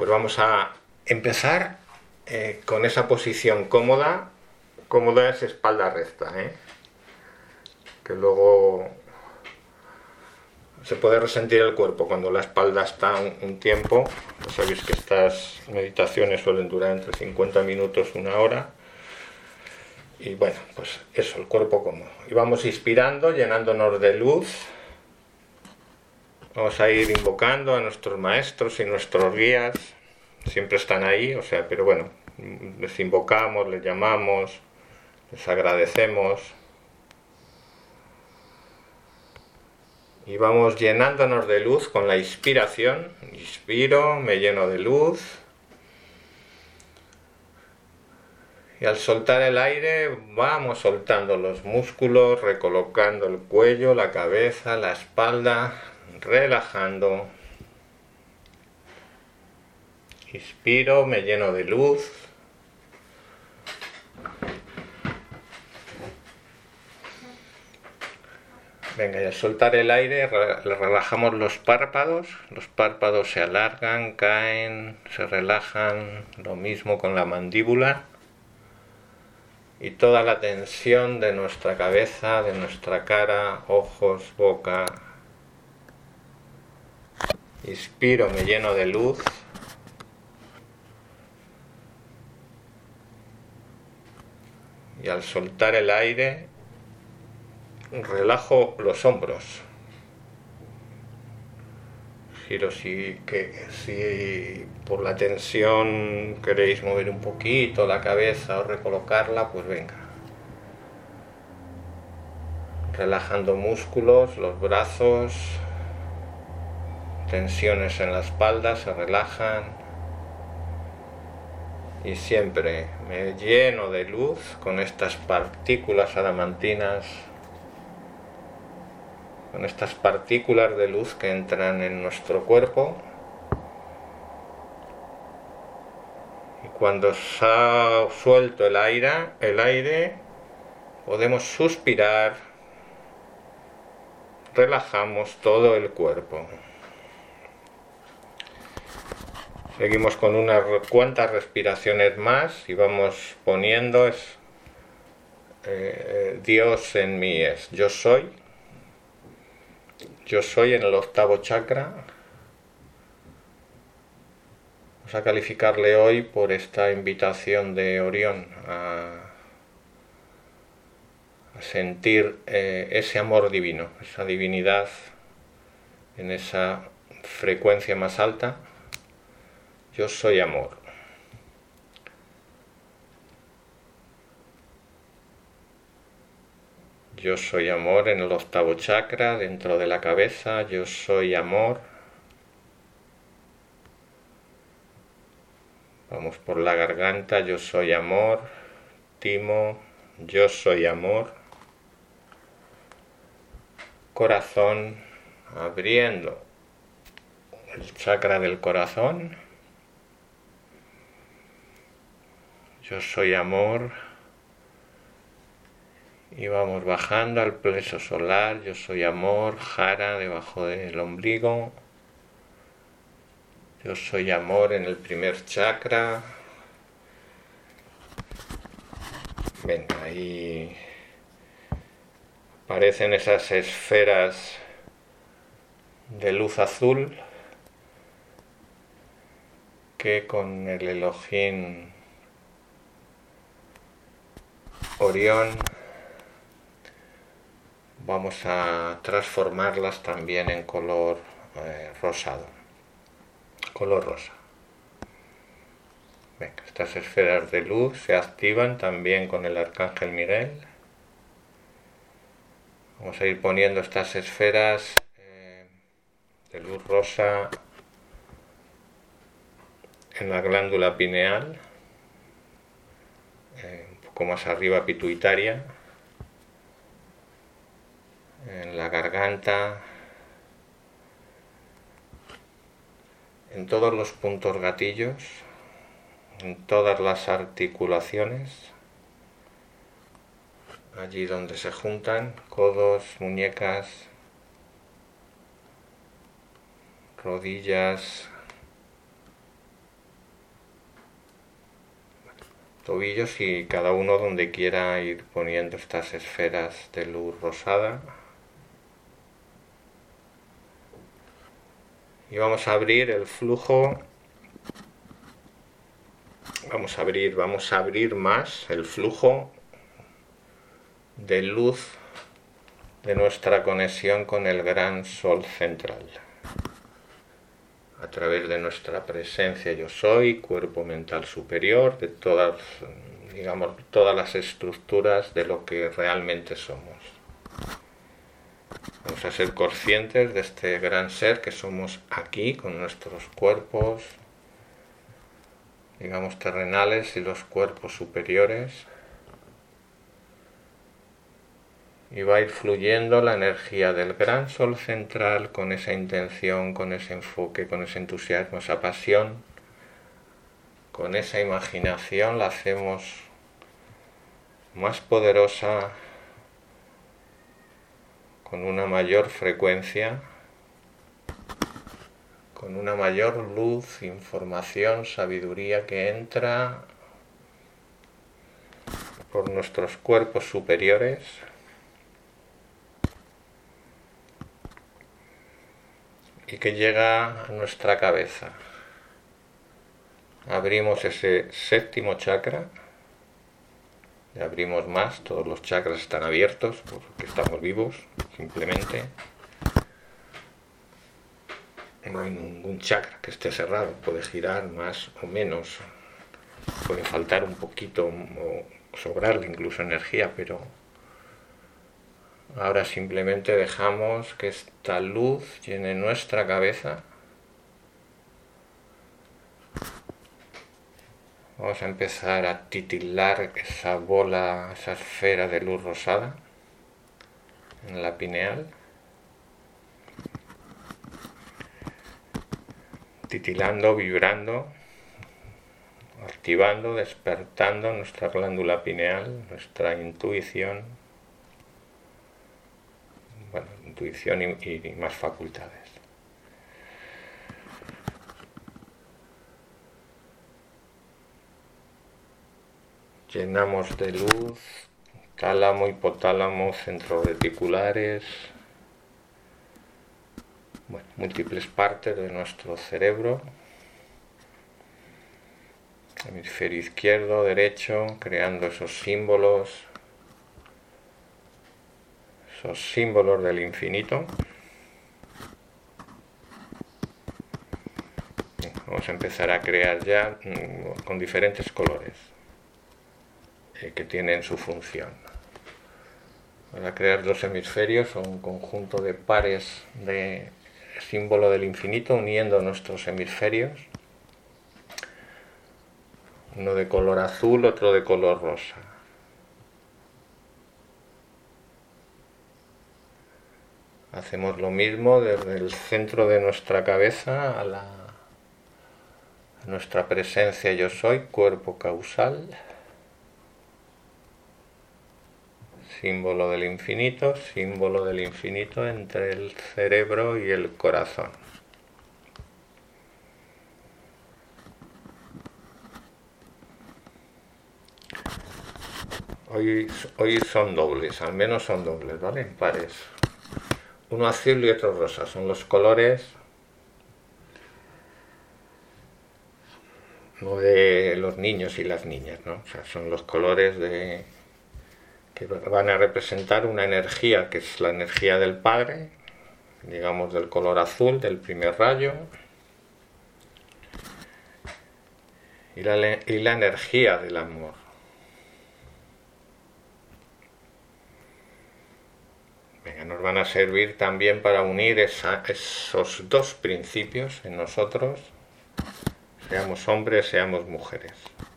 pues vamos a empezar con esa posición cómoda. Cómoda es espalda recta, que luego se puede resentir el cuerpo cuando la espalda está un tiempo. Ya sabéis que estas meditaciones suelen durar entre 50 minutos, una hora. Y bueno, pues eso, el cuerpo cómodo. Y vamos inspirando, llenándonos de luz. Vamos a ir invocando a nuestros maestros y nuestros guías. Siempre están ahí, o sea, pero bueno, les invocamos, les llamamos, les agradecemos. Y vamos llenándonos de luz con la inspiración. Inspiro, me lleno de luz. Y al soltar el aire vamos soltando los músculos, recolocando el cuello, la cabeza, la espalda, relajando. Inspiro, me lleno de luz. Venga, y al soltar el aire relajamos los párpados se alargan, caen, se relajan, lo mismo con la mandíbula y toda la tensión de nuestra cabeza, de nuestra cara, ojos, boca. Inspiro, me lleno de luz. Y al soltar el aire relajo los hombros. Giro si por la tensión queréis mover un poquito la cabeza o recolocarla, pues venga. Relajando músculos, los brazos, tensiones en la espalda se relajan. Y siempre me lleno de luz con estas partículas adamantinas, con estas partículas de luz que entran en nuestro cuerpo. Y cuando suelto el aire, podemos suspirar, relajamos todo el cuerpo. Seguimos con unas cuantas respiraciones más y vamos poniendo Dios en mí es yo soy. Yo soy en el octavo chakra. Vamos a calificarle hoy por esta invitación de Orión a sentir ese amor divino, esa divinidad en esa frecuencia más alta. Yo soy amor. Yo soy amor en el octavo chakra, dentro de la cabeza. Yo soy amor. Vamos por la garganta. Yo soy amor. Timo. Yo soy amor. Corazón. Abriendo el chakra del corazón. Yo soy amor. Y vamos bajando al plexo solar. Yo soy amor. Jara, debajo del ombligo. Yo soy amor en el primer chakra. Venga, ahí aparecen esas esferas de luz azul que con el Elohim Orión vamos a transformarlas también en color rosado, color rosa. Venga, estas esferas de luz se activan también con el Arcángel Miguel. Vamos a ir poniendo estas esferas de luz rosa en la glándula pineal, un poco más arriba pituitaria, en la garganta, en todos los puntos gatillos, en todas las articulaciones, allí donde se juntan codos, muñecas, rodillas, tobillos y cada uno donde quiera ir poniendo estas esferas de luz rosada. Y vamos a abrir el flujo, vamos a abrir más el flujo de luz de nuestra conexión con el gran sol central, a través de nuestra presencia yo soy, cuerpo mental superior, de todas, digamos, todas las estructuras de lo que realmente somos. Vamos a ser conscientes de este gran ser que somos aquí, con nuestros cuerpos, digamos, terrenales y los cuerpos superiores. Y va a ir fluyendo la energía del gran sol central con esa intención, con ese enfoque, con ese entusiasmo, esa pasión. Con esa imaginación la hacemos más poderosa, con una mayor frecuencia, con una mayor luz, información, sabiduría que entra por nuestros cuerpos superiores y que llega a nuestra cabeza. Abrimos ese séptimo chakra, y abrimos más, todos los chakras están abiertos porque estamos vivos, simplemente. No hay ningún chakra que esté cerrado, puede girar más o menos, puede faltar un poquito o sobrarle incluso energía, pero ahora simplemente dejamos que esta luz llene nuestra cabeza. Vamos a empezar a titilar esa bola, esa esfera de luz rosada en la pineal. Titilando, vibrando, activando, despertando nuestra glándula pineal, nuestra intuición, bueno, intuición y más facultades. Llenamos de luz tálamo, hipotálamo, centros reticulares, bueno, múltiples partes de nuestro cerebro, hemisferio izquierdo, derecho, creando esos símbolos del infinito. Vamos a empezar a crear ya con diferentes colores que tienen su función. Para crear dos hemisferios o un conjunto de pares de símbolo del infinito uniendo nuestros hemisferios, uno de color azul, otro de color rosa. Hacemos lo mismo desde el centro de nuestra cabeza a nuestra presencia yo soy, cuerpo causal, símbolo del infinito entre el cerebro y el corazón. Hoy son dobles, al menos son dobles, ¿vale? En pares. Uno azul y otro rosa, son los colores no de los niños y las niñas, ¿no? O sea, son los colores que van a representar una energía que es la energía del Padre, digamos del color azul, del primer rayo, y la energía del amor. Venga, nos van a servir también para unir esos dos principios en nosotros, seamos hombres, seamos mujeres,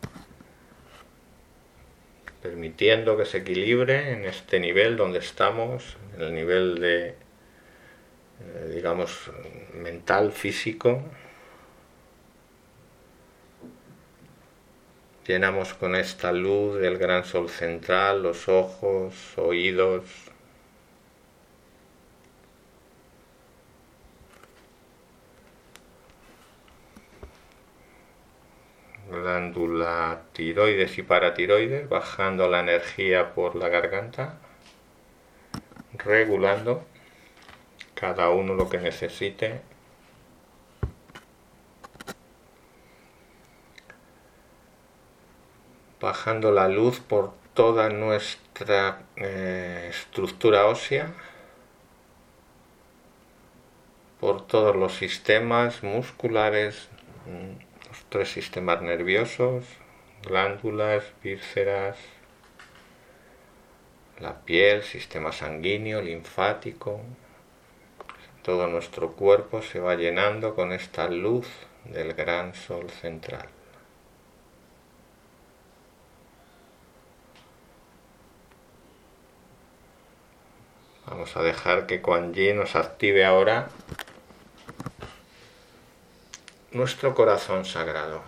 permitiendo que se equilibre en este nivel donde estamos, en el nivel de, digamos, mental, físico. Llenamos con esta luz del gran sol central los ojos, oídos, glándula tiroides y paratiroides, bajando la energía por la garganta, regulando cada uno lo que necesite. Bajando la luz por toda nuestra estructura ósea, por todos los sistemas musculares, los 3 sistemas nerviosos, glándulas, vísceras, la piel, sistema sanguíneo, linfático. Todo nuestro cuerpo se va llenando con esta luz del gran sol central. Vamos a dejar que Kuan Yin nos active ahora nuestro corazón sagrado.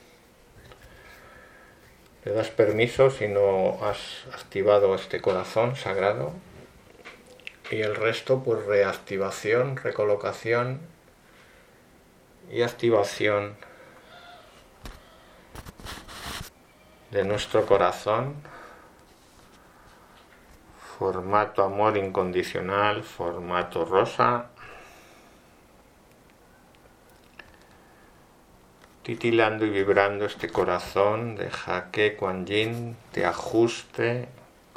Le das permiso si no has activado este corazón sagrado, y el resto pues reactivación, recolocación y activación de nuestro corazón. Formato amor incondicional, formato rosa. Titilando y vibrando este corazón, deja que Kuan Yin te ajuste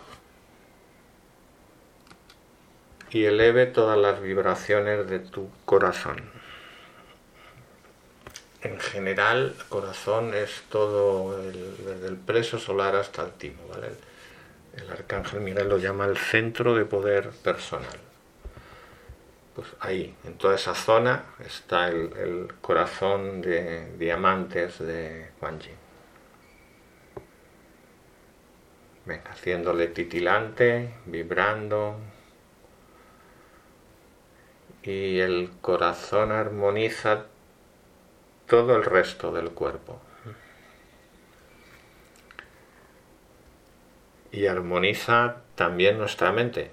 y eleve todas las vibraciones de tu corazón. En general, el corazón es todo, desde el plexo solar hasta el timo, ¿vale? El arcángel Miguel lo llama el centro de poder personal. Pues ahí, en toda esa zona, está el corazón de diamantes de Kuan Yin. Venga, haciéndole titilante, vibrando. Y el corazón armoniza todo el resto del cuerpo. Y armoniza también nuestra mente.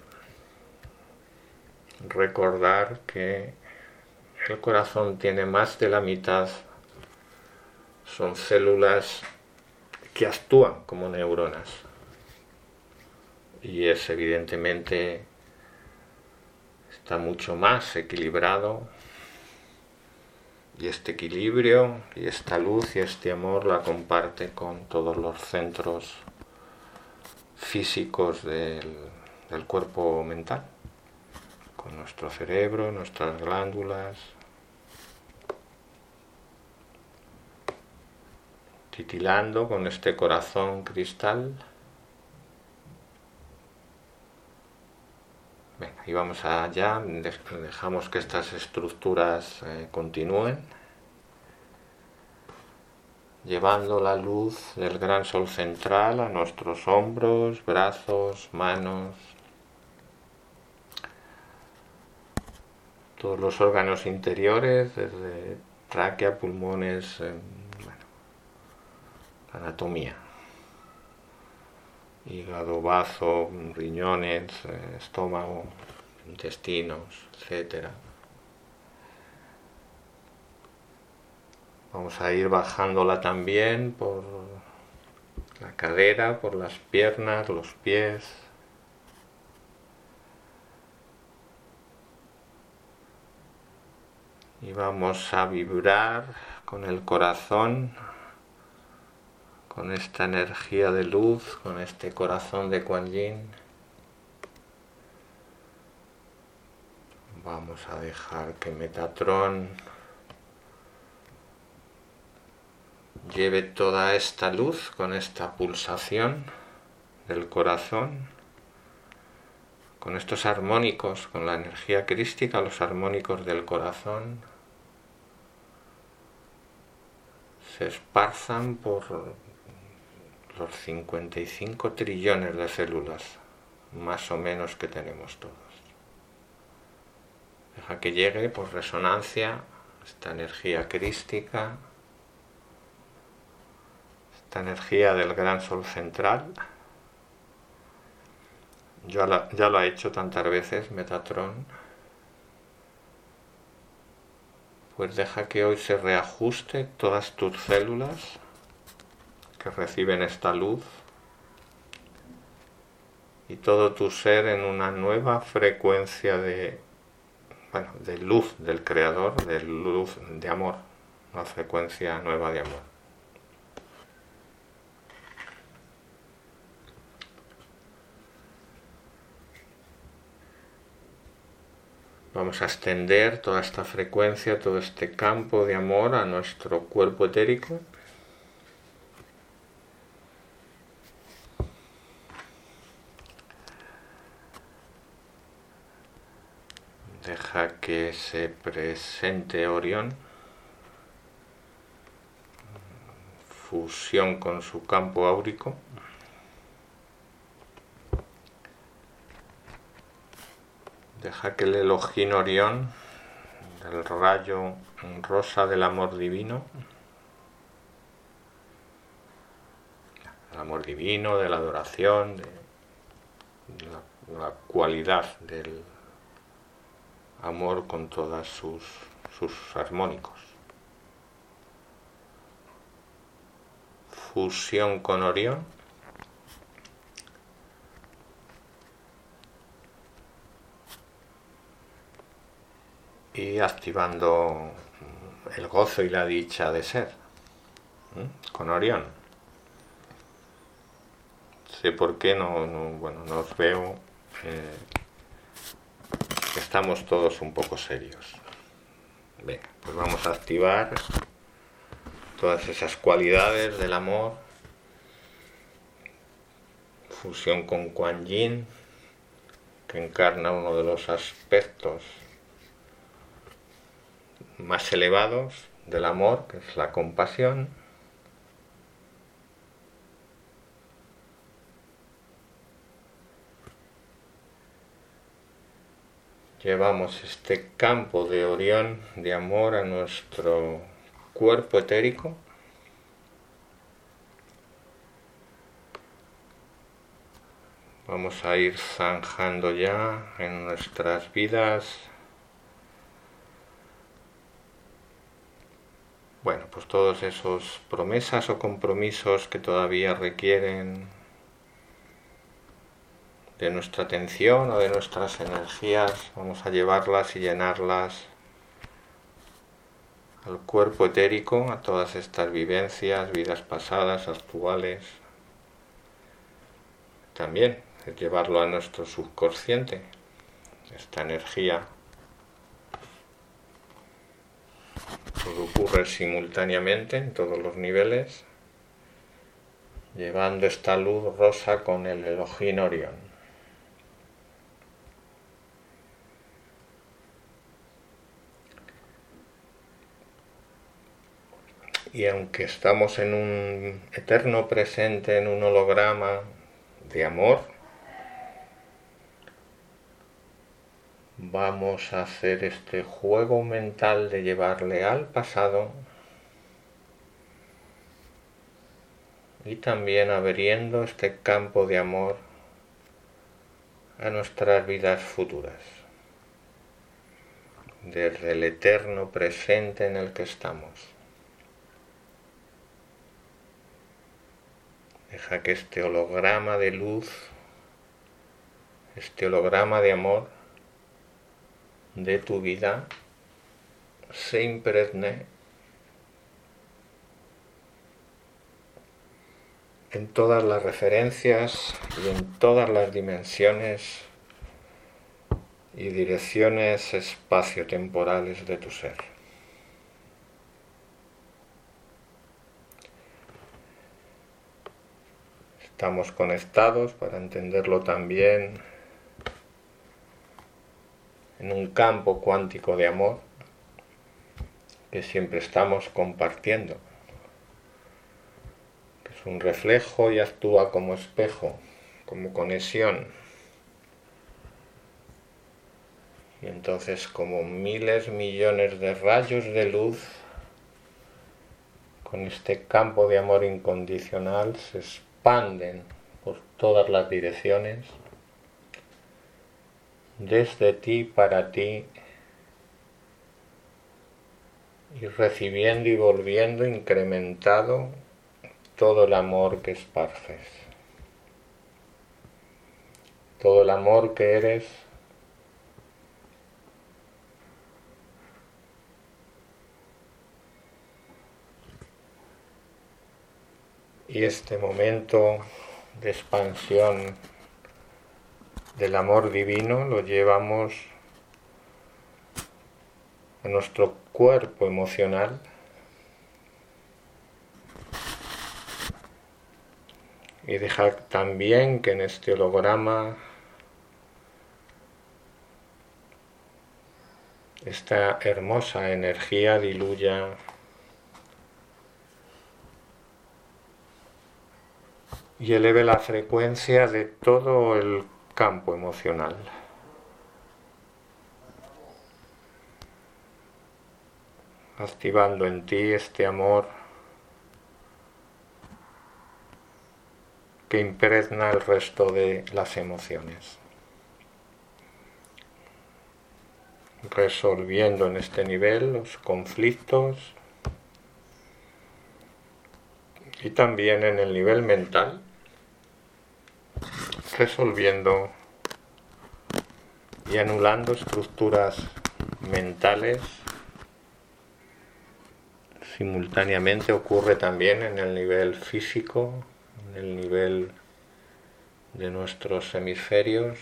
Recordar que el corazón tiene más de la mitad, son células que actúan como neuronas. Y es evidentemente, está mucho más equilibrado. Y este equilibrio y esta luz y este amor la comparte con todos los centros físicos del cuerpo mental, con nuestro cerebro, nuestras glándulas, titilando con este corazón cristal. Venga, y vamos allá, dejamos que estas estructuras continúen, llevando la luz del gran sol central a nuestros hombros, brazos, manos, todos los órganos interiores, desde tráquea, pulmones, anatomía, hígado, bazo, riñones, estómago, intestinos, etc. Vamos a ir bajándola también por la cadera, por las piernas, los pies. Y vamos a vibrar con el corazón, con esta energía de luz, con este corazón de Kuan Yin. Vamos a dejar que Metatron lleve toda esta luz con esta pulsación del corazón, con estos armónicos, con la energía crística, los armónicos del corazón, se esparzan por los 55 trillones de células, más o menos, que tenemos todos. Deja que llegue por resonancia esta energía crística, esta energía del gran sol central. Ya lo ha hecho tantas veces Metatron. Pues deja que hoy se reajuste todas tus células que reciben esta luz, y todo tu ser en una nueva frecuencia de luz del Creador, de luz de amor, una frecuencia nueva de amor. Vamos a extender toda esta frecuencia, todo este campo de amor a nuestro cuerpo etérico. Deja que se presente Orión, fusión con su campo áurico. Deja que el Elohim Orión, el rayo rosa del amor divino, de la adoración, de la cualidad del amor con todas sus armónicos. Fusión con Orión. Y activando el gozo y la dicha de ser con Orión. Sé por qué no os veo. Estamos todos un poco serios. Venga, pues vamos a activar todas esas cualidades del amor. Fusión con Kuan Yin, que encarna uno de los aspectos más elevados del amor, que es la compasión. Llevamos este campo de Orión de amor a nuestro cuerpo etérico. Vamos a ir zanjando ya en nuestras vidas, pues todos esos promesas o compromisos que todavía requieren de nuestra atención o de nuestras energías. Vamos a llevarlas y llenarlas al cuerpo etérico, a todas estas vivencias, vidas pasadas, actuales. También es llevarlo a nuestro subconsciente, esta energía. Todo ocurre simultáneamente en todos los niveles, llevando esta luz rosa con el Elohim Orión. Y aunque estamos en un eterno presente, en un holograma de amor, vamos a hacer este juego mental de llevarle al pasado y también abriendo este campo de amor a nuestras vidas futuras, desde el eterno presente en el que estamos. Deja que este holograma de luz, este holograma de amor de tu vida se impregne en todas las referencias y en todas las dimensiones y direcciones espaciotemporales de tu ser. Estamos conectados, para entenderlo también, en un campo cuántico de amor que siempre estamos compartiendo, que es un reflejo y actúa como espejo, como conexión. Y entonces, como miles, millones de rayos de luz, con este campo de amor incondicional se expanden por todas las direcciones, desde ti para ti, y recibiendo y volviendo incrementado todo el amor que esparces, todo el amor que eres. Y este momento de expansión del amor divino lo llevamos a nuestro cuerpo emocional, y dejar también que en este holograma esta hermosa energía diluya y eleve la frecuencia de todo el campo emocional. Activando en ti este amor que impregna el resto de las emociones. Resolviendo en este nivel los conflictos y también en el nivel mental, resolviendo y anulando estructuras mentales. Simultáneamente ocurre también en el nivel físico, en el nivel de nuestros hemisferios,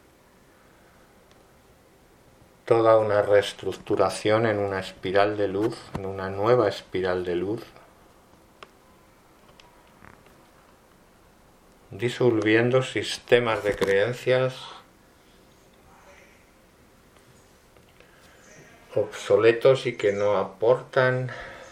toda una reestructuración en una espiral de luz, en una nueva espiral de luz, disolviendo sistemas de creencias obsoletos y que no aportan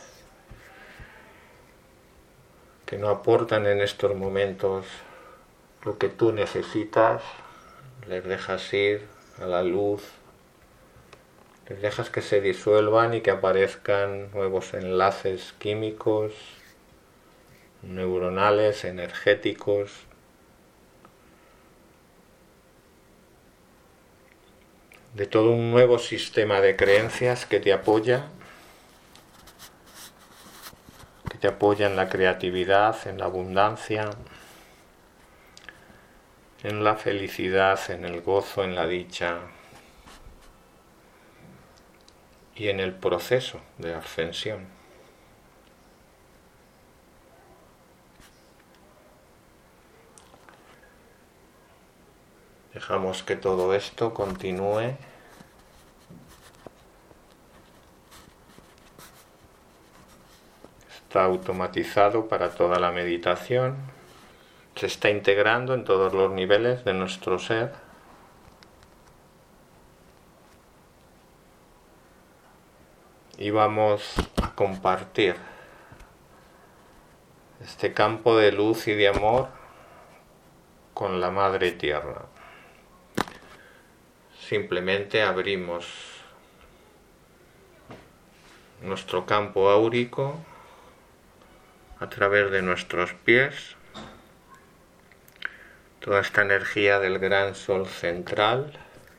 en estos momentos lo que tú necesitas. Les dejas ir a la luz, les dejas que se disuelvan y que aparezcan nuevos enlaces químicos, neuronales, energéticos, de todo un nuevo sistema de creencias que te apoya en la creatividad, en la abundancia, en la felicidad, en el gozo, en la dicha y en el proceso de ascensión. Dejamos que todo esto continúe. Está automatizado para toda la meditación. Se está integrando en todos los niveles de nuestro ser. Y vamos a compartir este campo de luz y de amor con la Madre Tierra. Simplemente abrimos nuestro campo áurico a través de nuestros pies, toda esta energía del gran sol central,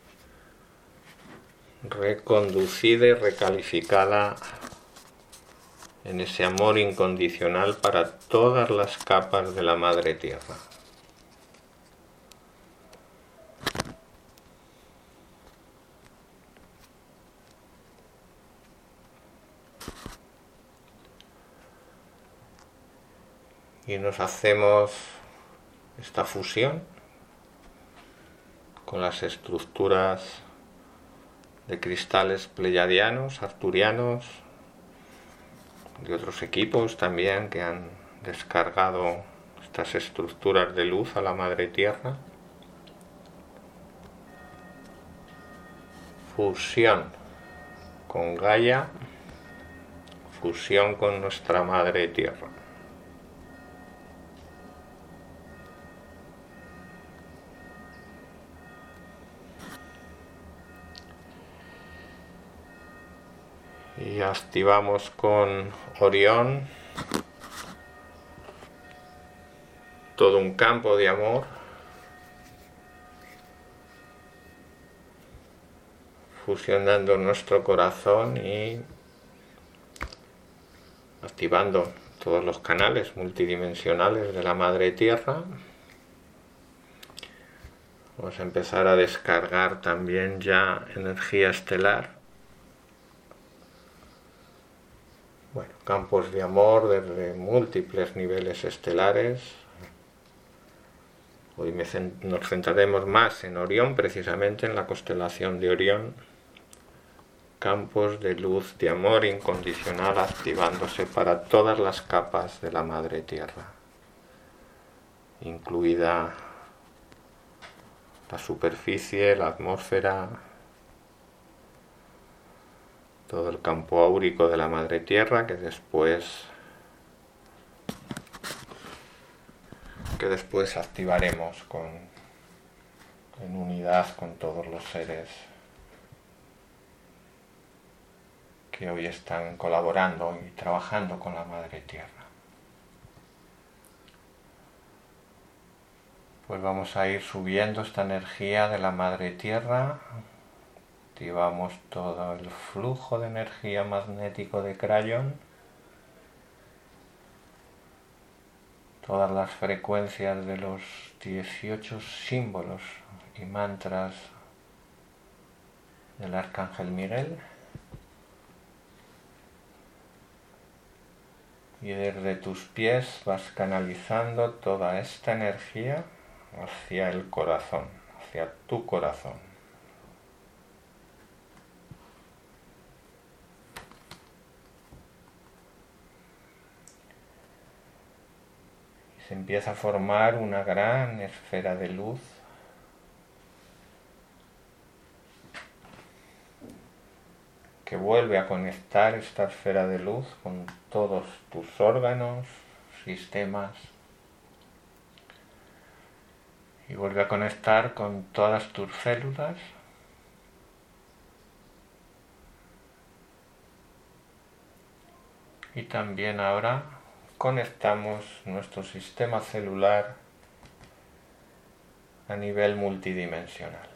reconducida y recalificada en ese amor incondicional para todas las capas de la Madre Tierra. Y nos hacemos esta fusión con las estructuras de cristales pleyadianos, arturianos, de otros equipos también que han descargado estas estructuras de luz a la Madre Tierra. Fusión con Gaia, fusión con nuestra Madre Tierra. Y activamos con Orión todo un campo de amor, fusionando nuestro corazón y activando todos los canales multidimensionales de la Madre Tierra. Vamos a empezar a descargar también ya energía estelar. Bueno, campos de amor desde múltiples niveles estelares. Hoy nos centraremos más en Orión, precisamente en la constelación de Orión. Campos de luz de amor incondicional activándose para todas las capas de la Madre Tierra, incluida la superficie, la atmósfera, todo el campo áurico de la Madre Tierra que después activaremos en unidad con todos los seres que hoy están colaborando y trabajando con la Madre Tierra. Pues vamos a ir subiendo esta energía de la Madre Tierra. Activamos todo el flujo de energía magnético de Crayon, todas las frecuencias de los 18 símbolos y mantras del Arcángel Miguel. Y desde tus pies vas canalizando toda esta energía hacia el corazón, hacia tu corazón. Y se empieza a formar una gran esfera de luz que vuelve a conectar esta esfera de luz con todos tus órganos, sistemas, y vuelve a conectar con todas tus células, y también ahora conectamos nuestro sistema celular a nivel multidimensional.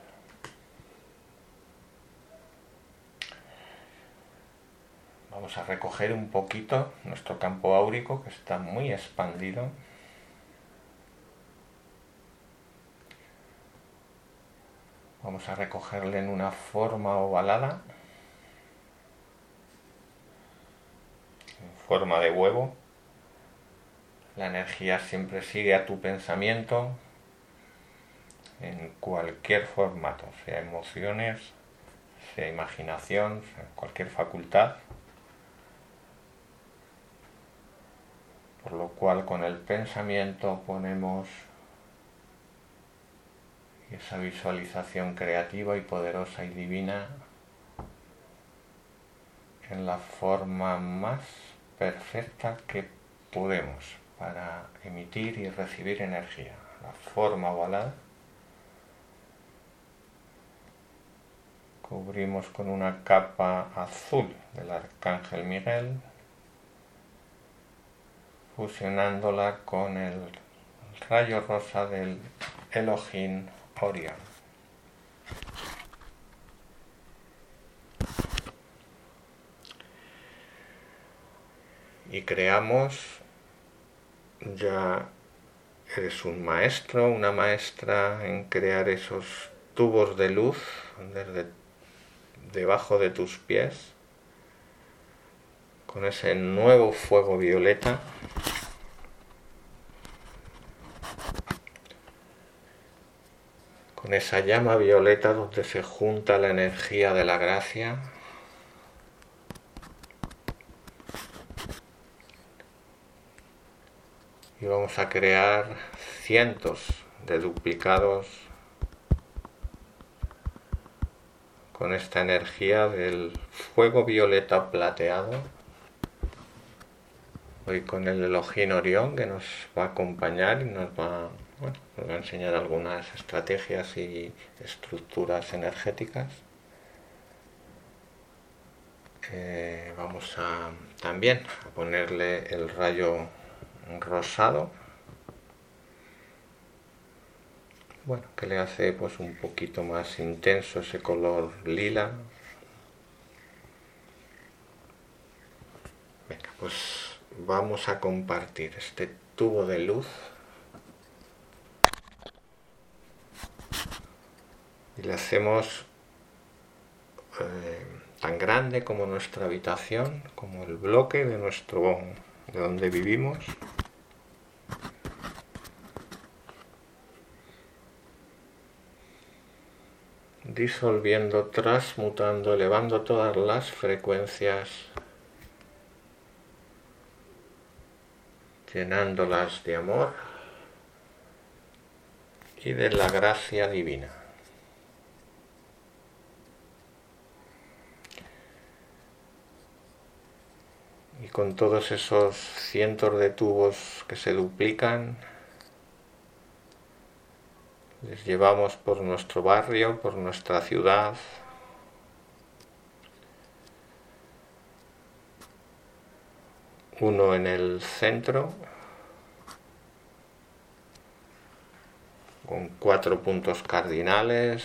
Vamos a recoger un poquito nuestro campo áurico, que está muy expandido. Vamos a recogerle en una forma ovalada, en forma de huevo. La energía siempre sigue a tu pensamiento en cualquier formato, sea emociones, sea imaginación, sea cualquier facultad. Por lo cual con el pensamiento ponemos esa visualización creativa y poderosa y divina en la forma más perfecta que podemos para emitir y recibir energía. La forma ovalada. Cubrimos con una capa azul del Arcángel Miguel, fusionándola con el rayo rosa del Elohim Orión. Y creamos, ya eres un maestro, una maestra en crear esos tubos de luz desde debajo de tus pies, con ese nuevo fuego violeta. Con esa llama violeta donde se junta la energía de la gracia. Y vamos a crear cientos de duplicados con esta energía del fuego violeta plateado. Hoy con el Elohim Orión, que nos va a acompañar y nos va a enseñar algunas estrategias y estructuras energéticas. Vamos también a ponerle el rayo rosado, que le hace pues un poquito más intenso ese color lila. Venga, pues vamos a compartir este tubo de luz y le hacemos tan grande como nuestra habitación, como el bloque de donde vivimos. Disolviendo, transmutando, elevando todas las frecuencias, llenándolas de amor y de la gracia divina. Y con todos esos cientos de tubos que se duplican, les llevamos por nuestro barrio, por nuestra ciudad, uno en el centro, con 4 puntos cardinales,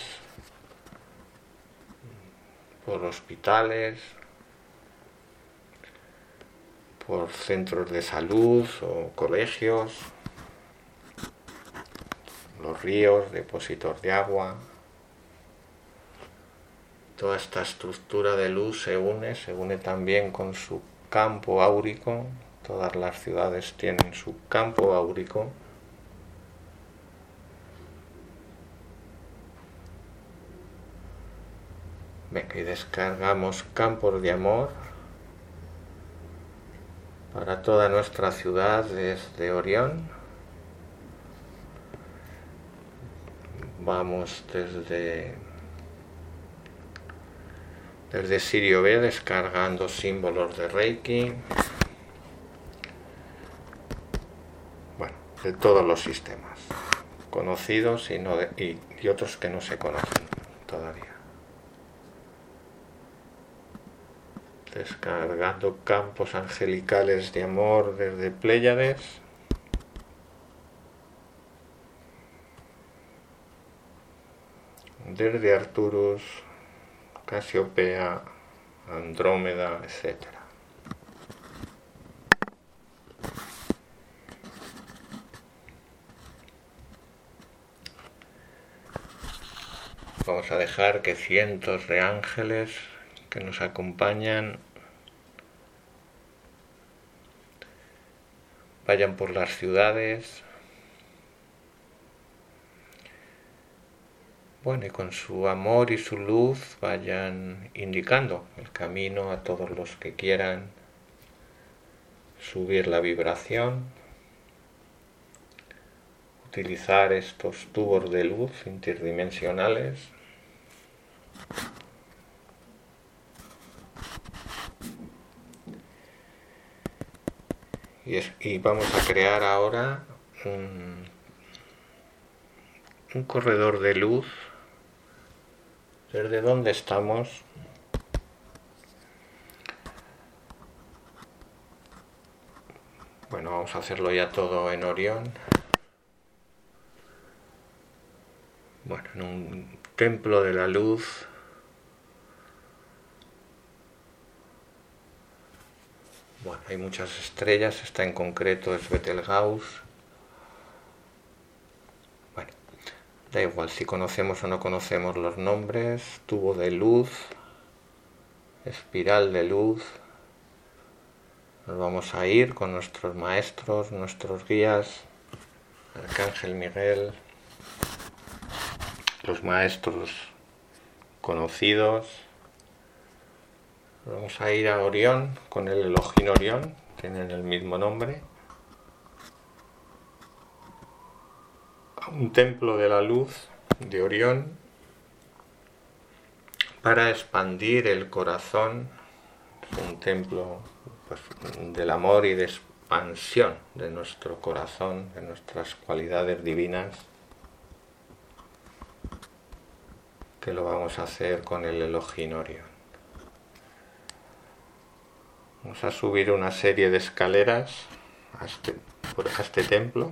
por hospitales, por centros de salud o colegios, los ríos, depósitos de agua. Toda esta estructura de luz se une también con su campo áurico. Todas las ciudades tienen su campo áurico. Venga, y descargamos campos de amor para toda nuestra ciudad desde Orión. Vamos desde Sirio B descargando símbolos de Reiki. Bueno, de todos los sistemas conocidos y otros que no se conocen todavía. Descargando campos angelicales de amor desde Pléyades. Desde Arcturus, Casiopea, Andrómeda, etc. Vamos a dejar que cientos de ángeles que nos acompañan vayan por las ciudades, bueno, y con su amor y su luz vayan indicando el camino a todos los que quieran subir la vibración, utilizar estos tubos de luz interdimensionales. Y vamos a crear ahora un corredor de luz desde donde estamos, bueno, vamos a hacerlo ya todo en Orión, bueno, en un templo de la luz, bueno, hay muchas estrellas, esta en concreto es Betelgeuse. Da igual si conocemos o no conocemos los nombres, tubo de luz, espiral de luz. Nos vamos a ir con nuestros maestros, nuestros guías, Arcángel Miguel, los maestros conocidos. Vamos a ir a Orión con el Elohim Orión, tienen el mismo nombre. Un templo de la luz de Orión para expandir el corazón, un templo pues, del amor y de expansión de nuestro corazón, de nuestras cualidades divinas, que lo vamos a hacer con el Elohim Orión. Vamos a subir una serie de escaleras a este templo.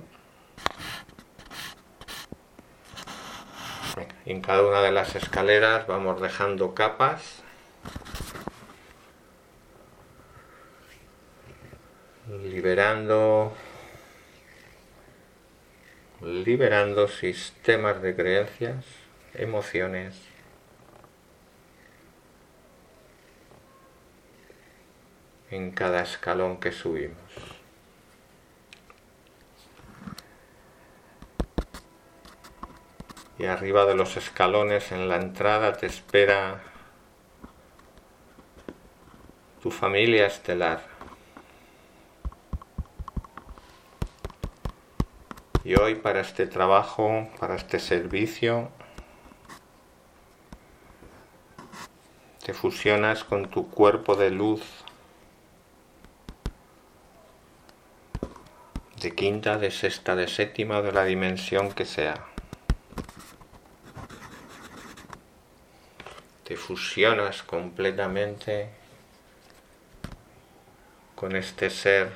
En cada una de las escaleras vamos dejando capas liberando sistemas de creencias, emociones, en cada escalón que subimos. Y arriba de los escalones, en la entrada, te espera tu familia estelar. Y hoy, para este trabajo, para este servicio, te fusionas con tu cuerpo de luz de quinta, de sexta, de séptima, de la dimensión que sea. Te fusionas completamente con este ser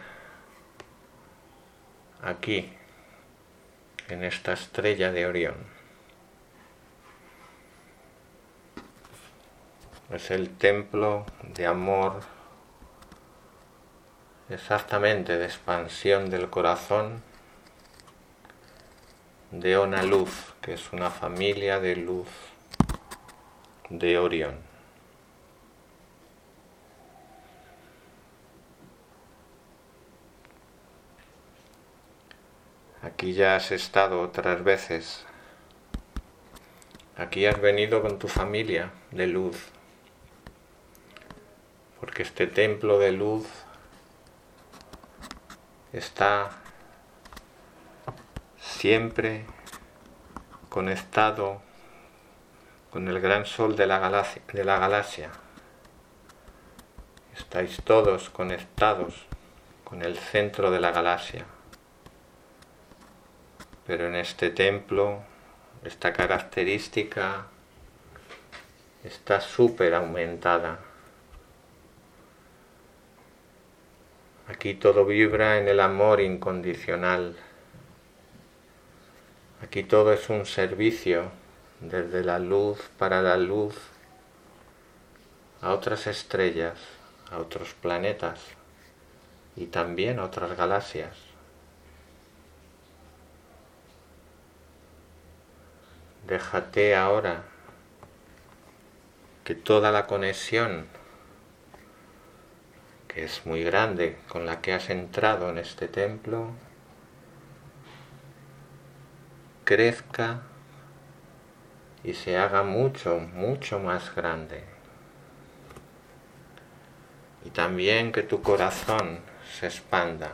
aquí, en esta estrella de Orión. Es el templo de amor, exactamente de expansión del corazón, de Ona Luz, que es una familia de luz de Orión. Aquí ya has estado otras veces. Aquí has venido con tu familia de luz, porque este templo de luz está siempre conectado con el gran sol de la galaxia. Estáis todos conectados con el centro de la galaxia. Pero en este templo, esta característica está súper aumentada. Aquí todo vibra en el amor incondicional. Aquí todo es un servicio, desde la luz para la luz, a otras estrellas, a otros planetas y también a otras galaxias. Déjate ahora que toda la conexión, que es muy grande, con la que has entrado en este templo, crezca y se haga mucho, mucho más grande. Y también que tu corazón se expanda.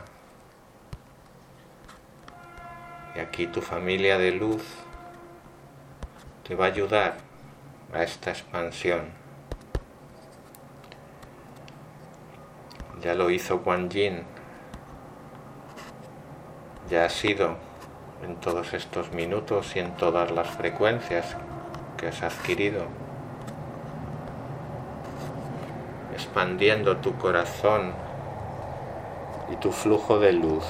Y aquí tu familia de luz te va a ayudar a esta expansión. Ya lo hizo Kuan Yin, ya ha sido en todos estos minutos y en todas las frecuencias que has adquirido, expandiendo tu corazón y tu flujo de luz.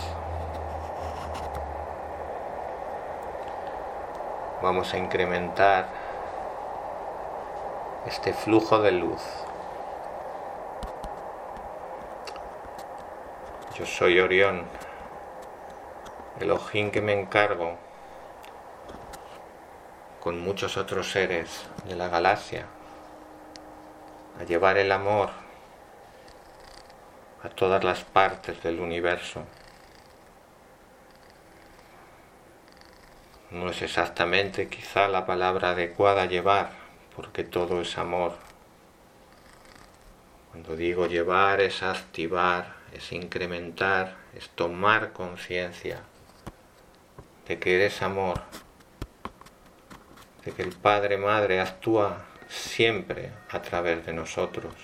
Vamos a incrementar este flujo de luz. Yo soy Orión, Elohim, que me encargo con muchos otros seres de la galaxia a llevar el amor a todas las partes del universo. No es exactamente quizá la palabra adecuada llevar, porque todo es amor. Cuando digo llevar es activar, es incrementar, es tomar conciencia de que eres amor, de que el Padre Madre actúa siempre a través de nosotros.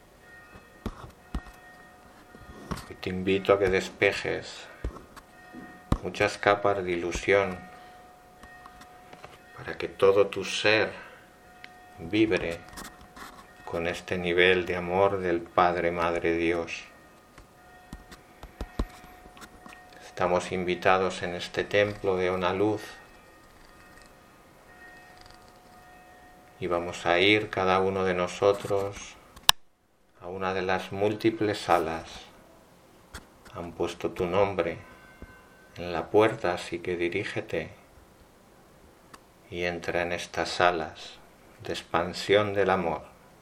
Y te invito a que despejes muchas capas de ilusión para que todo tu ser vibre con este nivel de amor del Padre Madre Dios. Estamos invitados en este templo de Ona Luz y vamos a ir cada uno de nosotros a una de las múltiples salas, han puesto tu nombre en la puerta, así que dirígete y entra en estas salas de expansión del amor.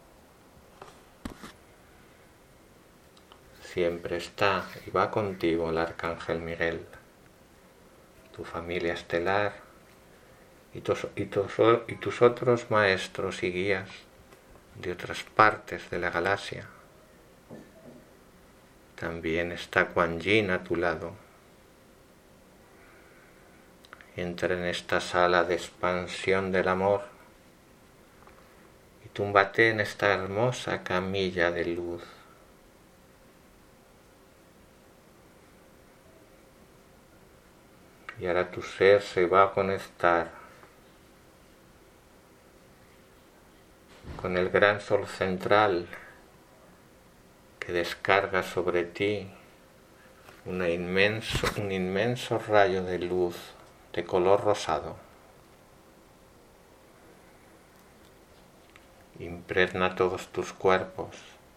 Siempre está y va contigo el Arcángel Miguel, tu familia estelar y tus otros maestros y guías de otras partes de la galaxia. También está Kuan Yin a tu lado. Entra en esta sala de expansión del amor y túmbate en esta hermosa camilla de luz. Y ahora tu ser se va a conectar con el gran sol central que descarga sobre ti un inmenso rayo de luz de color rosado. Impregna todos tus cuerpos.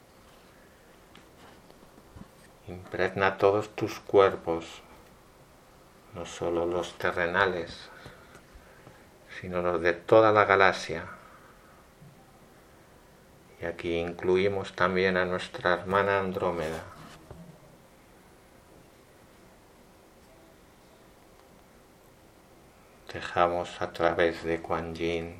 Impregna todos tus cuerpos, no solo los terrenales, sino los de toda la galaxia. Y aquí incluimos también a nuestra hermana Andrómeda. Dejamos a través de Kuan Yin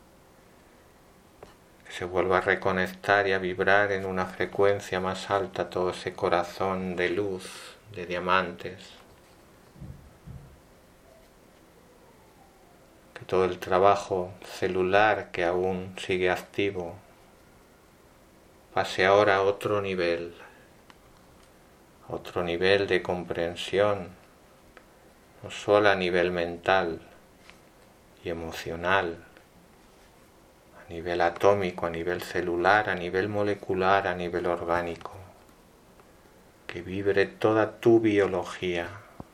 que se vuelva a reconectar y a vibrar en una frecuencia más alta todo ese corazón de luz, de diamantes. Que todo el trabajo celular que aún sigue activo pase ahora a otro nivel de comprensión, no solo a nivel mental y emocional, a nivel atómico, a nivel celular, a nivel molecular, a nivel orgánico, que vibre toda tu biología,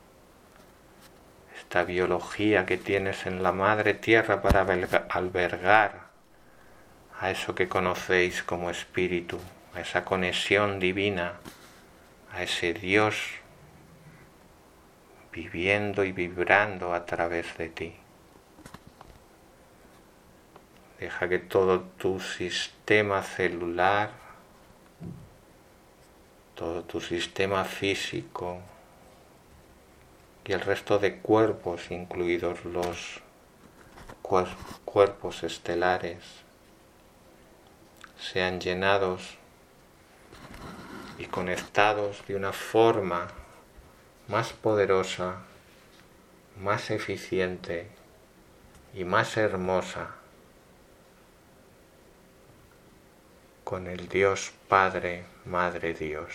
esta biología que tienes en la madre tierra para albergar a eso que conocéis como espíritu, a esa conexión divina, a ese Dios viviendo y vibrando a través de ti. Deja que todo tu sistema celular, todo tu sistema físico y el resto de cuerpos, incluidos los cuerpos estelares, sean llenados y conectados de una forma más poderosa, más eficiente y más hermosa con el Dios Padre, Madre Dios.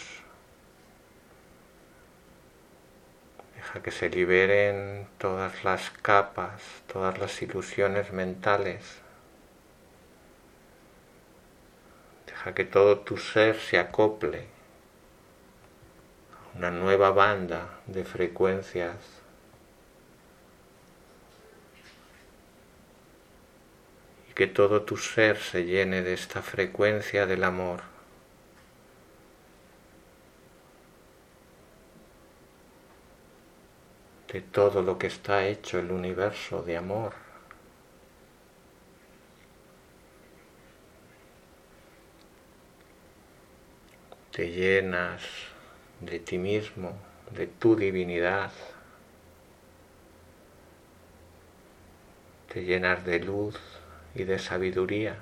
Deja que se liberen todas las capas, todas las ilusiones mentales. Deja que todo tu ser se acople a una nueva banda de frecuencias y que todo tu ser se llene de esta frecuencia del amor. De todo lo que está hecho el universo de amor. Te llenas de ti mismo, de tu divinidad. Te llenas de luz y de sabiduría.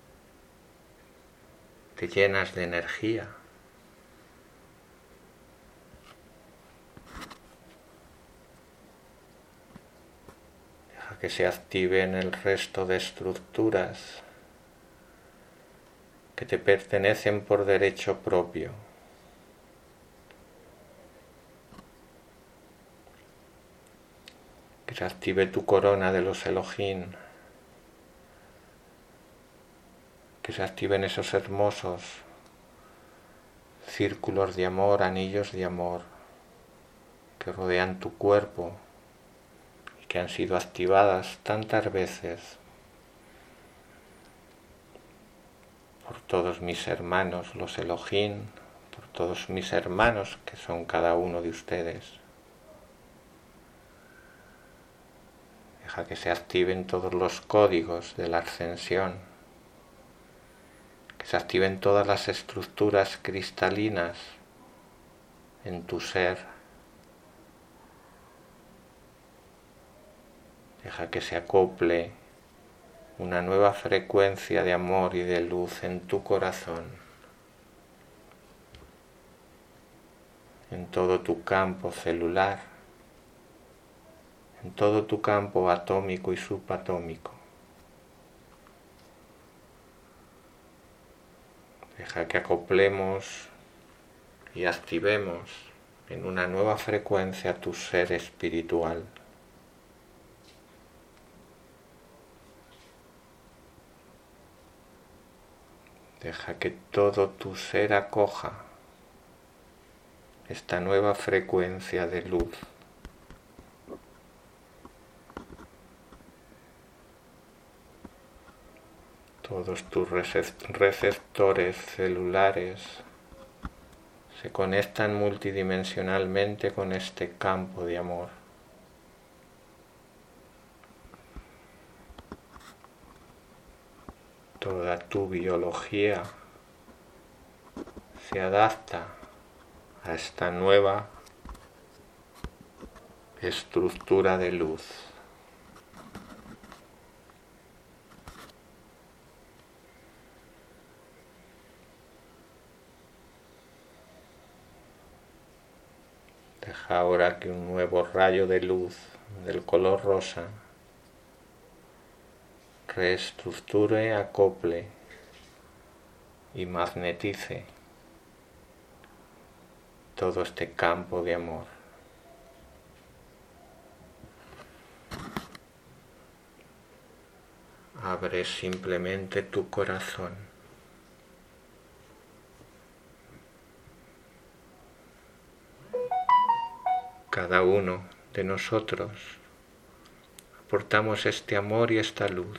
Te llenas de energía. Deja que se activen el resto de estructuras que te pertenecen por derecho propio. Que se active tu corona de los Elohim. Que se activen esos hermosos círculos de amor, anillos de amor que rodean tu cuerpo y que han sido activadas tantas veces por todos mis hermanos, los Elohim, por todos mis hermanos que son cada uno de ustedes. Deja que se activen todos los códigos de la ascensión, que se activen todas las estructuras cristalinas en tu ser. Deja que se acople una nueva frecuencia de amor y de luz en tu corazón, en todo tu campo celular, en todo tu campo atómico y subatómico. Deja que acoplemos y activemos en una nueva frecuencia tu ser espiritual. Deja que todo tu ser acoja esta nueva frecuencia de luz. Todos tus receptores celulares se conectan multidimensionalmente con este campo de amor. Toda tu biología se adapta a esta nueva estructura de luz. Deja ahora que un nuevo rayo de luz del color rosa reestructure, acople y magnetice todo este campo de amor. Abre simplemente tu corazón. Cada uno de nosotros aportamos este amor y esta luz.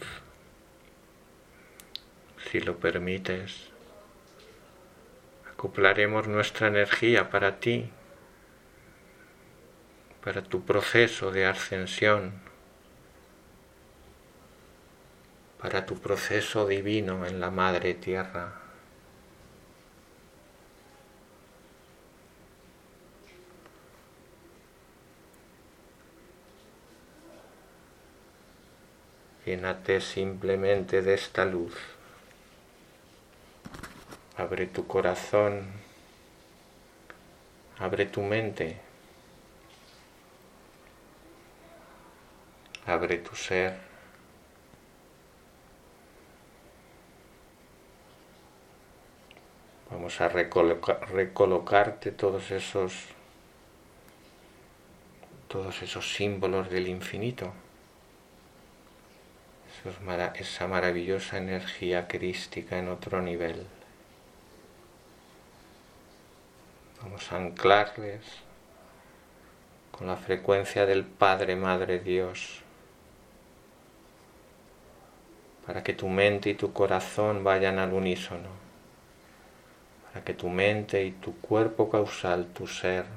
Si lo permites, acoplaremos nuestra energía para ti, para tu proceso de ascensión, para tu proceso divino en la Madre Tierra. Llénate simplemente de esta luz. Abre tu corazón, abre tu mente, abre tu ser. Vamos a recolocarte todos esos símbolos del infinito, esa maravillosa energía crística en otro nivel. Vamos a anclarles con la frecuencia del Padre, Madre Dios, para que tu mente y tu corazón vayan al unísono, para que tu mente y tu cuerpo causal, tu ser,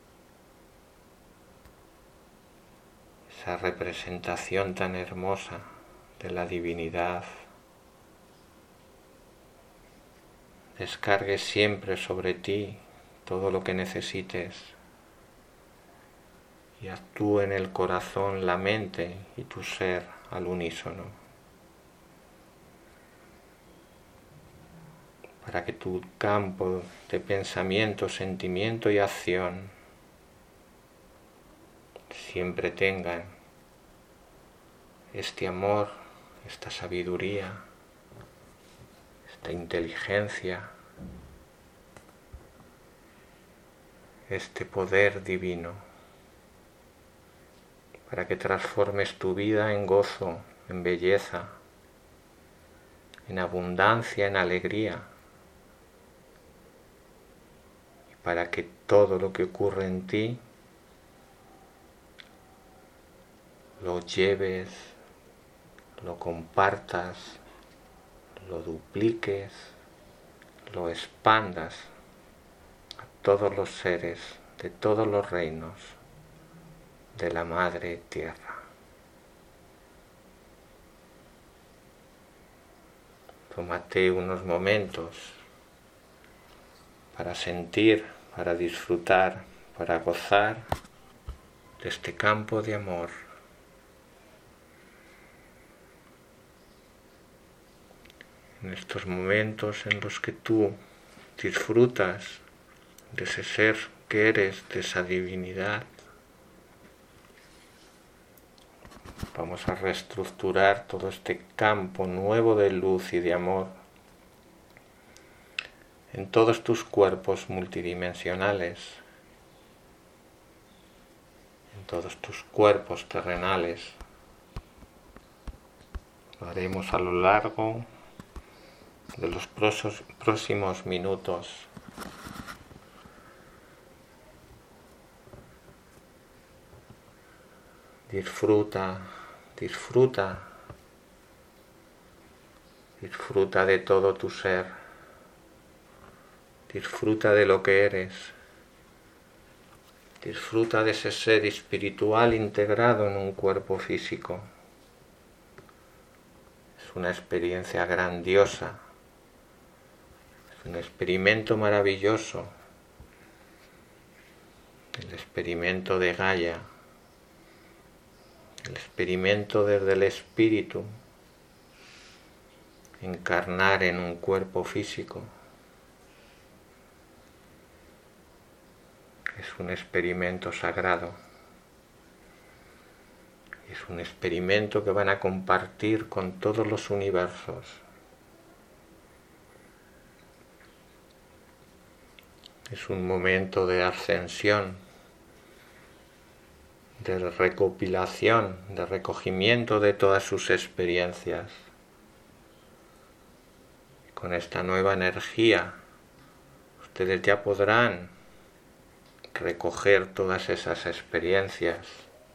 esa representación tan hermosa de la divinidad, descargue siempre sobre ti todo lo que necesites y actúe en el corazón, la mente y tu ser al unísono, para que tu campo de pensamiento, sentimiento y acción siempre tengan este amor, esta sabiduría, esta inteligencia, este poder divino, para que transformes tu vida en gozo, en belleza, en abundancia, en alegría, y para que todo lo que ocurre en ti lo lleves, lo compartas, lo dupliques, lo expandas todos los seres, de todos los reinos, de la Madre Tierra. Tómate unos momentos para sentir, para disfrutar, para gozar de este campo de amor. En estos momentos en los que tú disfrutas de ese ser que eres, de esa divinidad, vamos a reestructurar todo este campo nuevo de luz y de amor en todos tus cuerpos multidimensionales, en todos tus cuerpos terrenales. Lo haremos a lo largo de los próximos minutos. Disfruta, disfruta, disfruta de todo tu ser, disfruta de lo que eres, disfruta de ese ser espiritual integrado en un cuerpo físico. Es una experiencia grandiosa, es un experimento maravilloso, el experimento de Gaia, el experimento desde el espíritu, encarnar en un cuerpo físico. Es un experimento sagrado. Es un experimento que van a compartir con todos los universos. Es un momento de ascensión, de recopilación, de recogimiento de todas sus experiencias. Con esta nueva energía, ustedes ya podrán recoger todas esas experiencias,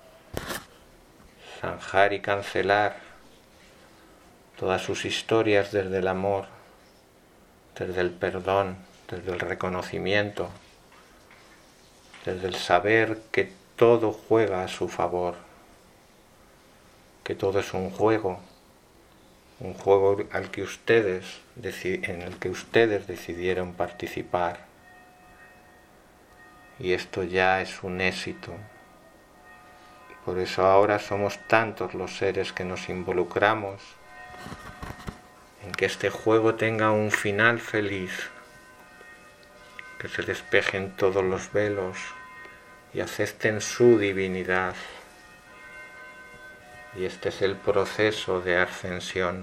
zanjar y cancelar todas sus historias desde el amor, desde el perdón, desde el reconocimiento, desde el saber que todo juega a su favor, que todo es un juego al que en el que ustedes decidieron participar. Y esto ya es un éxito. Por eso ahora somos tantos los seres que nos involucramos en que este juego tenga un final feliz, que se despejen todos los velos y acepten su divinidad. Y este es el proceso de ascensión.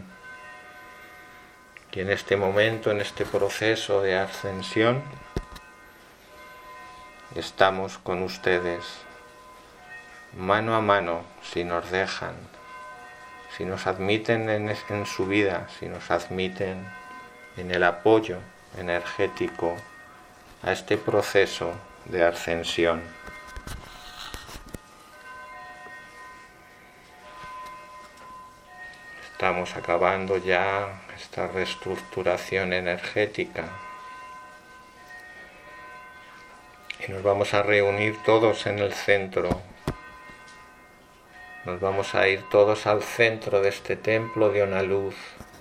Y en este momento, en este proceso de ascensión, estamos con ustedes, mano a mano, si nos dejan, si nos admiten en su vida, si nos admiten en el apoyo energético a este proceso de ascensión. Estamos acabando ya esta reestructuración energética y nos vamos a reunir todos en el centro. Nos vamos a ir todos al centro de este templo de una luz.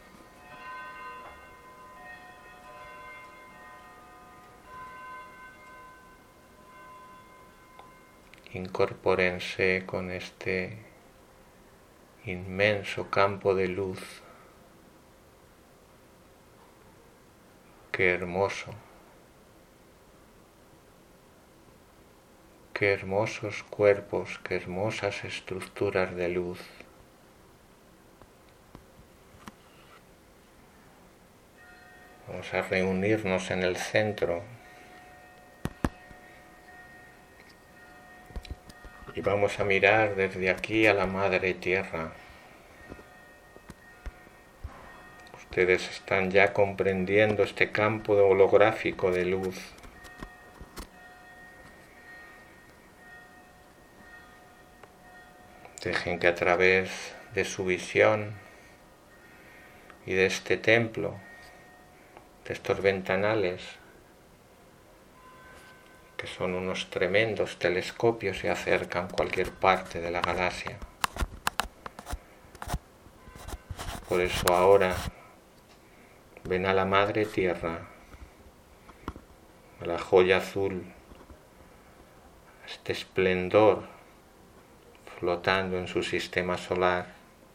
Incorpórense con este inmenso campo de luz. Qué hermoso. Qué hermosos cuerpos, qué hermosas estructuras de luz. Vamos a reunirnos en el centro y vamos a mirar desde aquí a la Madre Tierra. Ustedes están ya comprendiendo este campo holográfico de luz. Dejen que a través de su visión y de este templo, de estos ventanales, que son unos tremendos telescopios y acercan cualquier parte de la galaxia. Por eso ahora ven a la Madre Tierra, a la joya azul, a este esplendor flotando en su sistema solar.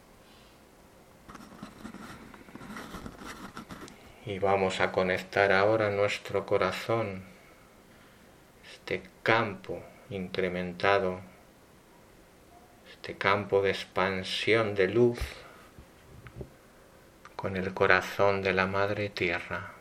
Y vamos a conectar ahora nuestro corazón, este campo incrementado, este campo de expansión de luz, con el corazón de la Madre Tierra.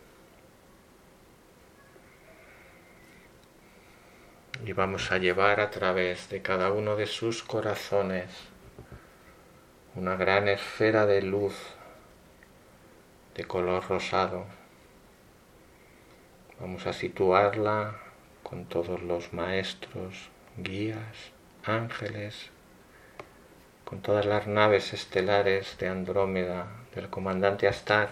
Y vamos a llevar a través de cada uno de sus corazones una gran esfera de luz de color rosado. Vamos a situarla con todos los maestros, guías, ángeles, con todas las naves estelares de Andrómeda, del comandante Astar,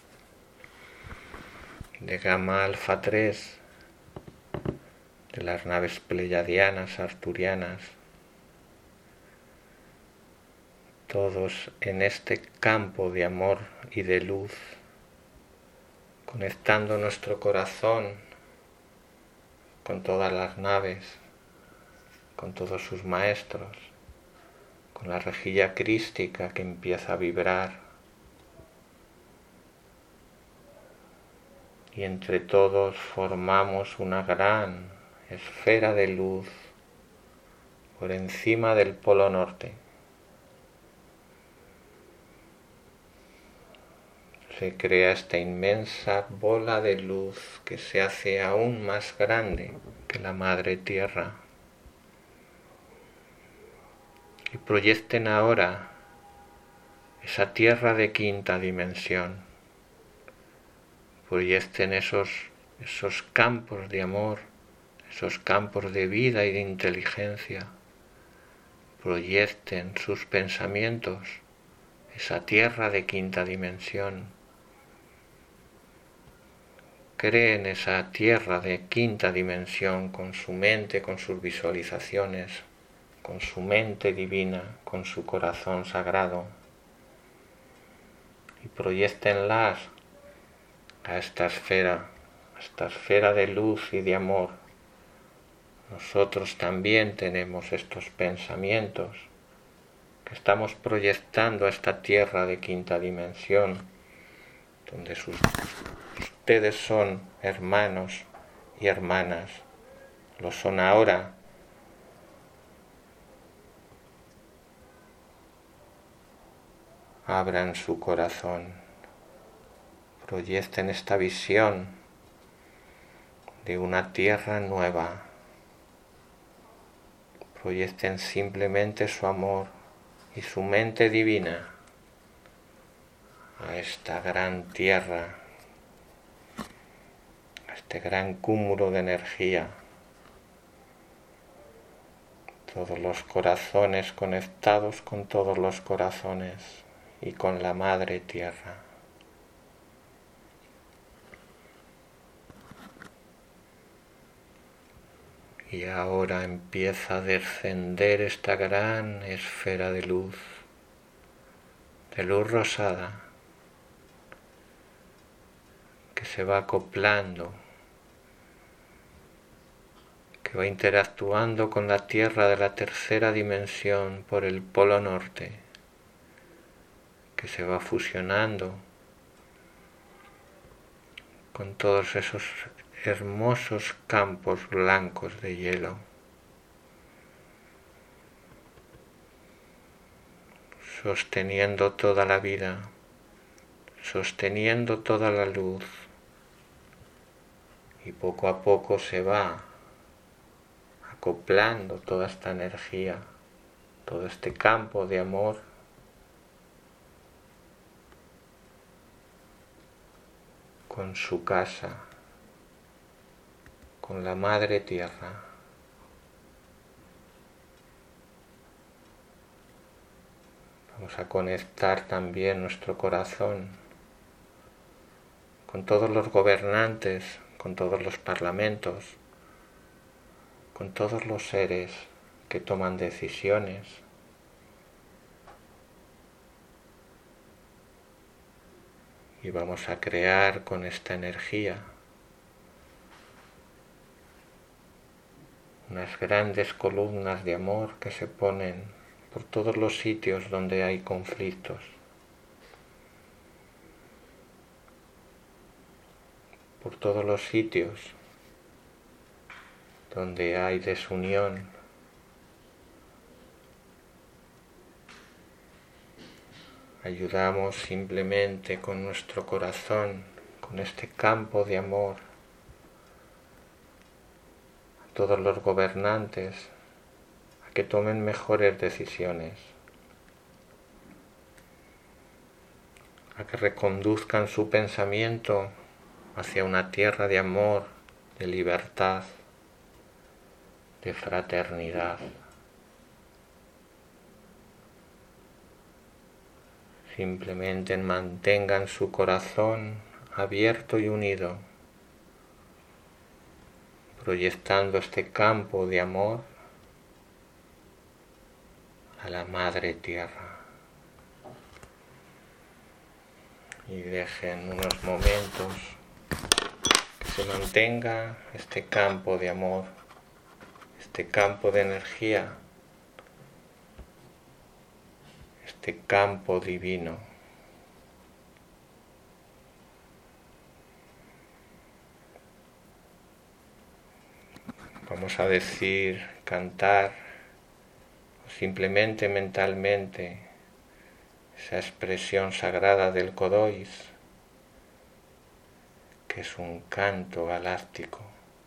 de Gamma Alfa 3, de las naves pleyadianas, arturianas, todos en este campo de amor y de luz, conectando nuestro corazón con todas las naves, con todos sus maestros, con la rejilla crística que empieza a vibrar, y entre todos formamos una gran esfera de luz por encima del polo norte. Se crea esta inmensa bola de luz que se hace aún más grande que la Madre Tierra. Y proyecten ahora esa Tierra de quinta dimensión. Proyecten esos campos de amor, esos campos de vida y de inteligencia. Proyecten sus pensamientos, esa Tierra de quinta dimensión. Creen esa Tierra de quinta dimensión con su mente, con sus visualizaciones, con su mente divina, con su corazón sagrado. Y proyéctenlas a esta esfera de luz y de amor. Nosotros también tenemos estos pensamientos que estamos proyectando a esta Tierra de quinta dimensión, donde ustedes son hermanos y hermanas, lo son ahora. Abran su corazón, proyecten esta visión de una tierra nueva, proyecten simplemente su amor y su mente divina a esta gran tierra, a este gran cúmulo de energía. Todos los corazones conectados con todos los corazones y con la Madre Tierra. Y ahora empieza a descender esta gran esfera de luz rosada, que se va acoplando, que va interactuando con la Tierra de la tercera dimensión por el polo norte, que se va fusionando con todos esos hermosos campos blancos de hielo, sosteniendo toda la vida, sosteniendo toda la luz, y poco a poco se va acoplando toda esta energía, todo este campo de amor con su casa, con la Madre Tierra. Vamos a conectar también nuestro corazón con todos los gobernantes, con todos los parlamentos, con todos los seres que toman decisiones, y vamos a crear con esta energía unas grandes columnas de amor que se ponen por todos los sitios donde hay conflictos, por todos los sitios donde hay desunión. Ayudamos simplemente con nuestro corazón, con este campo de amor, a todos los gobernantes a que tomen mejores decisiones, a que reconduzcan su pensamiento hacia una tierra de amor, de libertad, de fraternidad. Simplemente mantengan su corazón abierto y unido, proyectando este campo de amor a la Madre Tierra. Y dejen unos momentos que se mantenga este campo de amor, este campo de energía, este campo divino. Vamos a decir, cantar, o simplemente mentalmente, esa expresión sagrada del Kodois, que es un canto galáctico,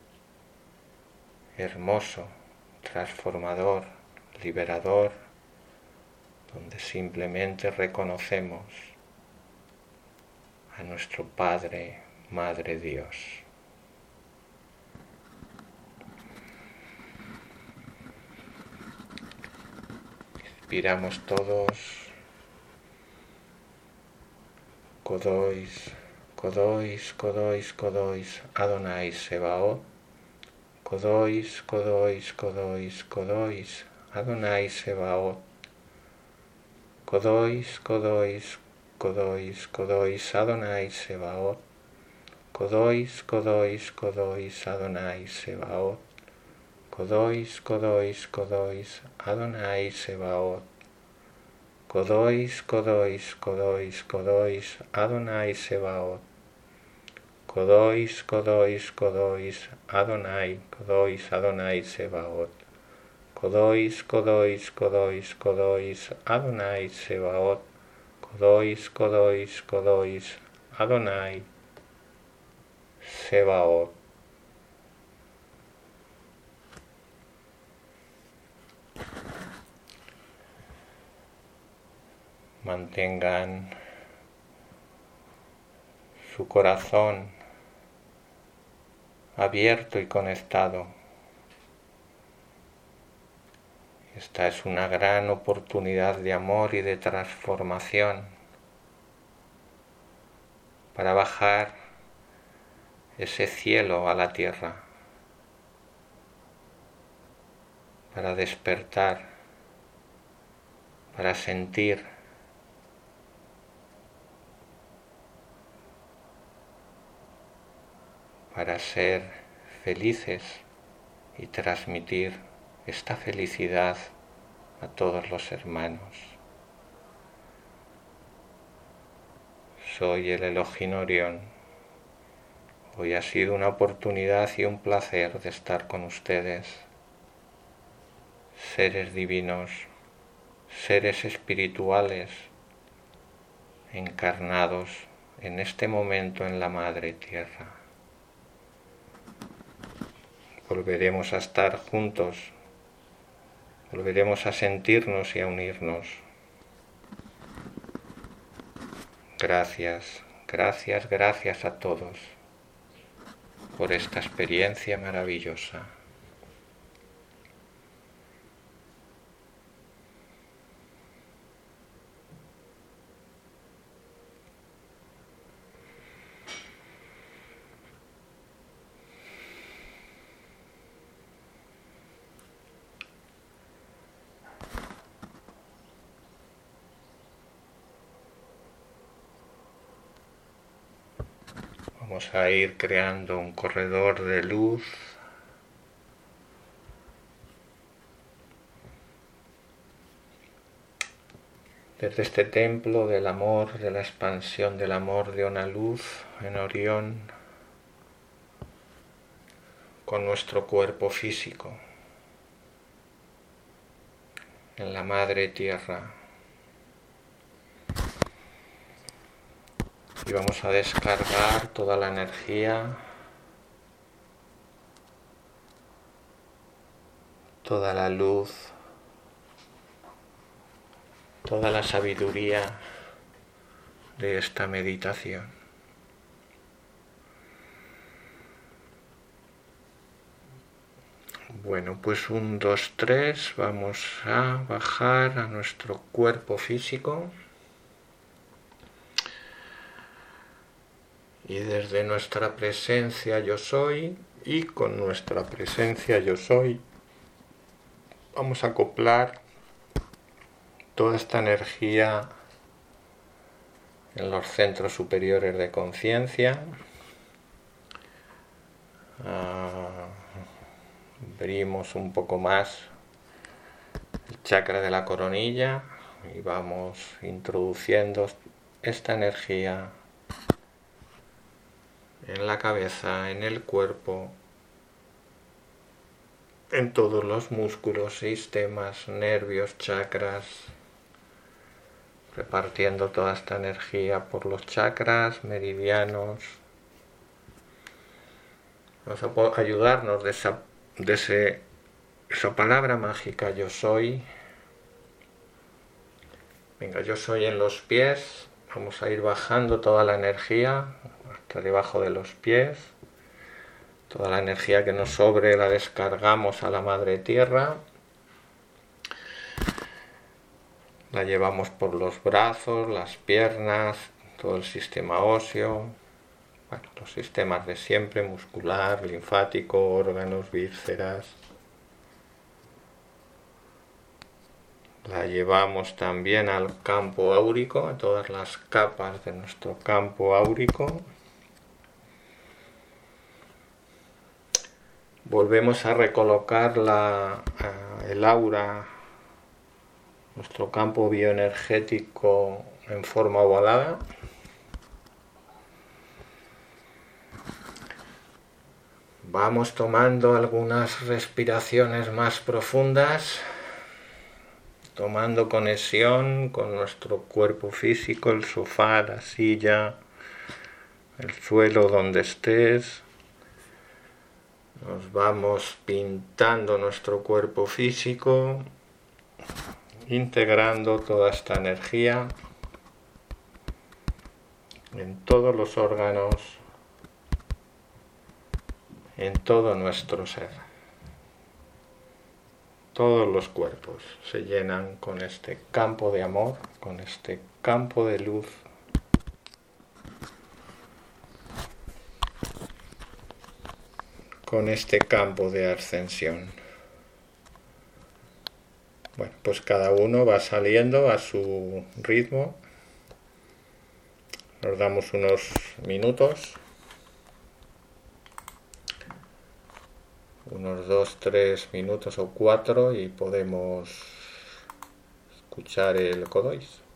hermoso, transformador, liberador, donde simplemente reconocemos a nuestro Padre, Madre Dios. Inspiramos todos. Kodois, Kodois, Kodois, Kodois, Adonai Sebaot. Kodois, Kodois, Kodois, Kodois, Adonai Sebaot. Kodois, Kodois, Kodois, Kodois, Adonai Sebaot. Kodois, Kodois, Kodois, Adonai Sebaot. Kodois, Kodois, Kodois, Adonai Sebaot. Kodois, Kodois, Kodois, Kodois, Adonai Sebaot. Kodois, Kodois, Kodois, Adonai, Kodois, Adonai Sebaot. Kodois, Kodois, Kodois, Kodois, Adonai Sebaot. Kodois, Kodois, Kodois, Adonai Sebaot. Mantengan su corazón abierto y conectado. Esta es una gran oportunidad de amor y de transformación para bajar ese cielo a la tierra, para despertar, para sentir, para ser felices y transmitir esta felicidad a todos los hermanos. Soy el Elohim Orión. Hoy ha sido una oportunidad y un placer de estar con ustedes, seres divinos, seres espirituales, encarnados en este momento en la Madre Tierra. Volveremos a estar juntos, volveremos a sentirnos y a unirnos. Gracias, gracias, gracias a todos por esta experiencia maravillosa. Vamos a ir creando un corredor de luz desde este templo del amor, de la expansión del amor de una luz en Orión, con nuestro cuerpo físico, en la Madre Tierra. Y vamos a descargar toda la energía, toda la luz, toda la sabiduría de esta meditación. Bueno, pues 1, 2, 3, vamos a bajar a nuestro cuerpo físico y desde nuestra presencia yo soy y con nuestra presencia yo soy vamos a acoplar toda esta energía en los centros superiores de conciencia. Abrimos un poco más el chakra de la coronilla y vamos introduciendo esta energía en la cabeza, en el cuerpo, en todos los músculos, sistemas, nervios, chakras, repartiendo toda esta energía por los chakras, meridianos. Vamos a ayudarnos de esa palabra mágica yo soy. Venga, yo soy en los pies. Vamos a ir bajando toda la energía hasta debajo de los pies. Toda la energía que nos sobre la descargamos a la Madre Tierra. La llevamos por los brazos, las piernas, todo el sistema óseo, bueno, los sistemas de siempre, muscular, linfático, órganos, vísceras. La llevamos también al campo áurico, a todas las capas de nuestro campo áurico. Volvemos a recolocar el aura, nuestro campo bioenergético en forma ovalada. Vamos tomando algunas respiraciones más profundas, tomando conexión con nuestro cuerpo físico, el sofá, la silla, el suelo donde estés. Nos vamos pintando nuestro cuerpo físico, integrando toda esta energía en todos los órganos, en todo nuestro ser. Todos los cuerpos se llenan con este campo de amor, con este campo de luz. Con este campo de ascensión. Bueno, pues cada uno va saliendo a su ritmo. Nos damos unos minutos. Unos 2, 3 minutos o 4 y podemos escuchar el Kodois.